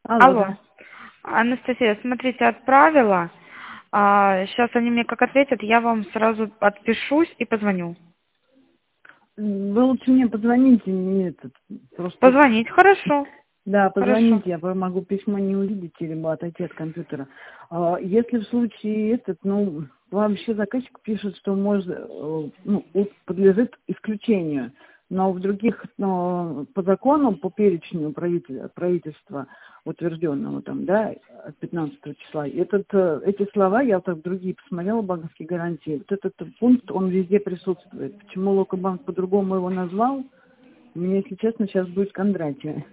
Алло, Алло. да. Анастасия, смотрите, отправила. Сейчас они мне как ответят, я вам сразу отпишусь и позвоню. Вы лучше мне позвоните, мне этот, просто, Позвонить, хорошо. да, Хорошо. позвоните, я могу письмо не увидеть, либо отойти от компьютера. Если в случае вообще заказчик пишет, что может, подлежит исключению, но в других, по закону, по перечню правительства, утвержденного там, да, от 15 числа, эти слова, я так другие посмотрела, банковские гарантии, вот этот пункт, он везде присутствует. Почему Локобанк по-другому его назвал, мне, если честно, сейчас будет Кондратия.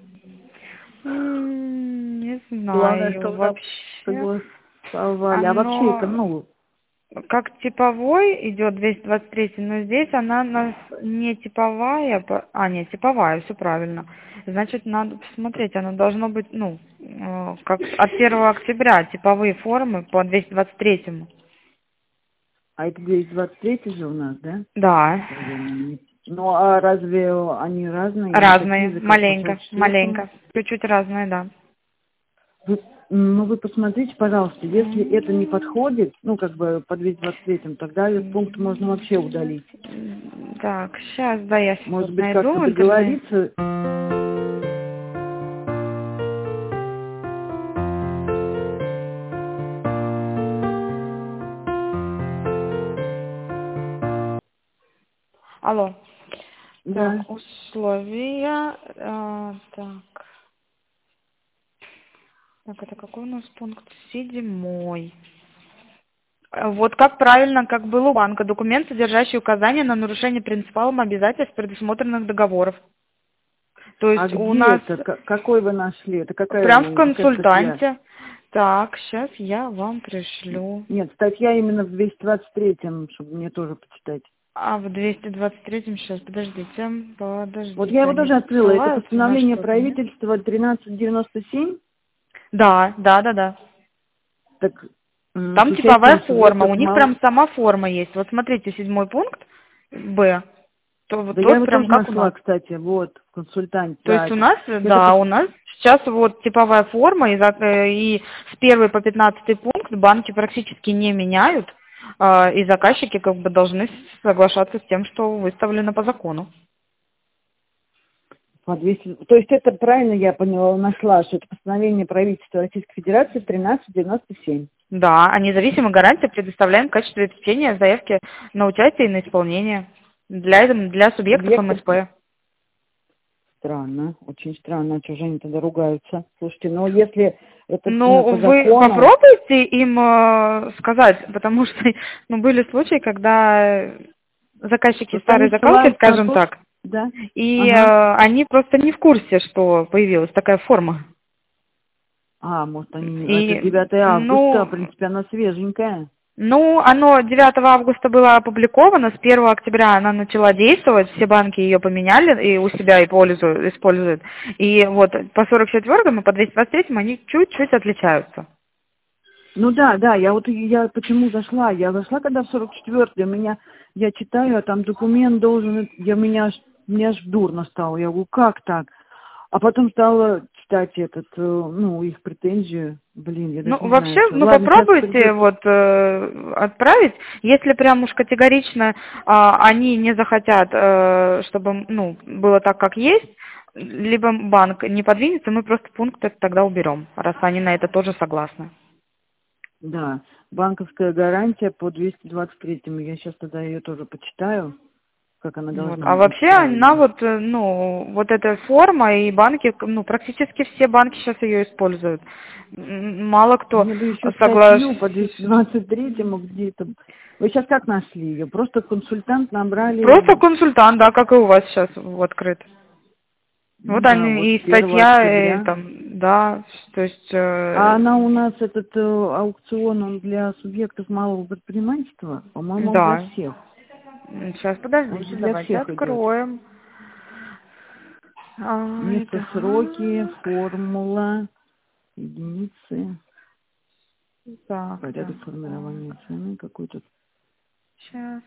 Не Главное, знаю, что вы нам вообще согласовали. А вообще это, оно ну, как типовой идет 223, но здесь она нас не типовая, нет, типовая, все правильно. Значит, надо посмотреть, оно должно быть, как от 1 октября типовые формы по 223. а это 223 же у нас, да? Да, Наверное. Ну, а разве они разные, не такие разные, же, как по маленько, 44-му? маленько, чуть-чуть разные, да. Вы посмотрите, пожалуйста, если это не подходит, по 223-му, тогда этот пункт можно вообще удалить. Так, сейчас, да, я сейчас Может быть, найду как-то в интернете. договориться. Алло. Да. Так, условия. Так, это какой у нас пункт? 7. Вот как правильно, как было у банка. Документ, содержащий указания на нарушение принципалом обязательств, предусмотренных договоров. То А есть у где нас это? Какой вы нашли? Это прям в какая статья? консультанте. Так, сейчас я вам пришлю. Нет, статья именно в 223-м, чтобы мне тоже почитать. А в 223-м, сейчас, Вот я подождите, его они тоже же открыла. Это ссылаются на постановление что-то, нет? правительства 1397. Да, да, да, да. Так с Там типовая участием форма, у субъектов них мало... прям сама форма есть. Вот смотрите, 7 пункт, Б, то вот Да я тот его прям тоже как у нашла, нас. кстати, вот, в консультанте. То Да, есть у нас, это да, у нас сейчас вот типовая форма, и с 1 по 15 пункт банки практически не меняют, и заказчики как бы должны соглашаться с тем, что выставлено по закону. по 200... То есть это правильно я поняла, нашла, что это постановление правительства Российской Федерации 1397. Да, а независимые гарантии предоставляем в качестве обеспечения заявки на участие и на исполнение для субъектов Субъектов МСП. странно, очень странно, а что же они тогда ругаются? Слушайте, ну если это Ну, по вы закону, попробуйте им сказать, потому что были случаи, когда заказчики просто старой они закалки, ссылаются на скажем то, что... так, Да, и ага. они просто не в курсе, что появилась такая форма. Может они... Это И, 9 августа, в ну, принципе, она свеженькая. оно 9 августа было опубликовано, с 1 октября она начала действовать, все банки ее поменяли и у себя и используют. И вот по 44-му и по 223-му они чуть-чуть отличаются. Ну да, я почему зашла? Я зашла, когда в 44-й, я читаю, а там документ должен, мне аж дурно стало. Я говорю, как так? А потом стала читать их претензию. Блин, я Ну, даже не знаю, вообще, что. Ладно, сейчас попробуйте придется. вот отправить. Если прям уж категорично они не захотят, чтобы, было так, как есть, либо банк не подвинется, мы просто пункт этот тогда уберем, раз они на это тоже согласны. Да, банковская гарантия по 223-му. Я сейчас тогда ее тоже почитаю, как она Вот. должна А быть вообще она правильно. вот, вот эта форма и банки, практически все банки сейчас ее используют. Мало кто Мне бы еще статью по согласен. 223-му где-то. Вы сейчас как нашли ее? Просто консультант Просто набрали, консультант, да, как и у вас сейчас открыт. ну Вот да, вот они с и 1 статья, октября. там, да, то есть, А она у нас, этот аукцион, он для субъектов малого предпринимательства? По-моему, он для да. всех. Сейчас, Он подождите, же для давайте всех идет. откроем. Место, Это, сроки, формула, единицы, так, порядок так, формирования так, цены, какой-то, сейчас.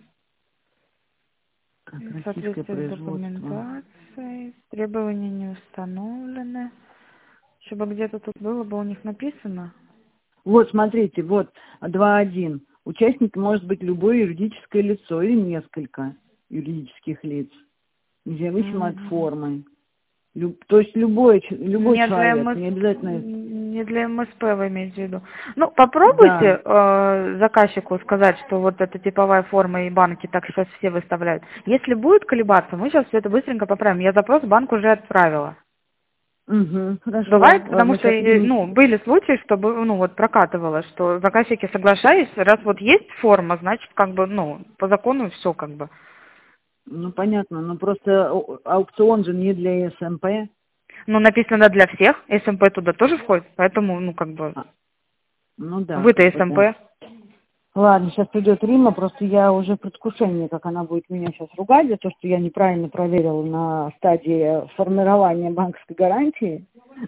как российское Соответствие с производство. документацией, требования не установлены. Чтобы где-то тут было бы у них написано. Вот, смотрите, вот 2.1. Участник может быть любое юридическое лицо или несколько юридических лиц, независимо от формы. То есть любой Не для человек, не обязательно... не для МСП вы имеете в виду. Ну, попробуйте заказчику сказать, что вот эта типовая форма и банки так сейчас все выставляют. Если будет колебаться, мы сейчас все это быстренько поправим. Я запрос банк уже отправила. Угу, хорошо. Бывает, потому Ладно, что, сейчас... ну, были случаи, чтобы, ну, вот прокатывало, что заказчики соглашались, раз вот есть форма, значит, как бы, ну, по закону все как бы. Ну, понятно, но просто аукцион же не для СМП. Ну, написано для всех, СМП туда тоже входит, поэтому, ну, как бы, Ну да, вы-то как бы да. СМП. Ладно, сейчас придет Рима, просто я уже в предвкушении, как она будет меня сейчас ругать за то, что я неправильно проверила на стадии формирования банковской гарантии.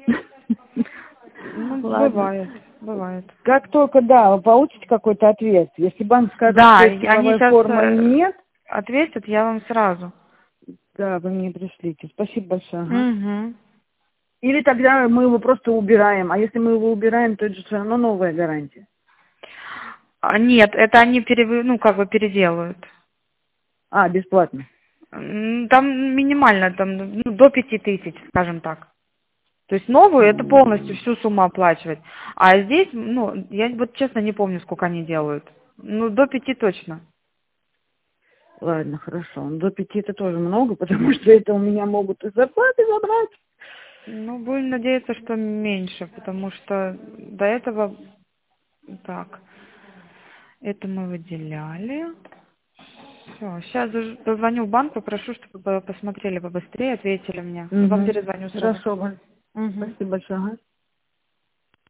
Ну, Ладно. бывает. Как только, да, вы получите какой-то ответ. Если банк скажет, Да, что это они типовая сейчас форма и нет, ответят, я вам сразу. да, вы мне пришлите. Спасибо большое. Ага. Угу. Или тогда мы его просто убираем. А если мы его убираем, то это же все равно новая гарантия. Нет, это они ну, как бы переделают. А, бесплатно. Там минимально, там, ну, до 5000, скажем так. То есть новую это полностью всю сумму оплачивать. А здесь, ну, я вот честно не помню, сколько они делают. Ну, до 5 точно. Ладно, хорошо. До 5 это тоже много, потому что это у меня могут из зарплаты забрать. Ну, будем надеяться, что меньше, потому что до этого... Так, это мы выделяли. Все, сейчас позвоню в банк, попрошу, чтобы посмотрели побыстрее, ответили мне. И вам Угу. перезвоню сразу. Хорошо, Валь. Угу. Спасибо большое. Ага.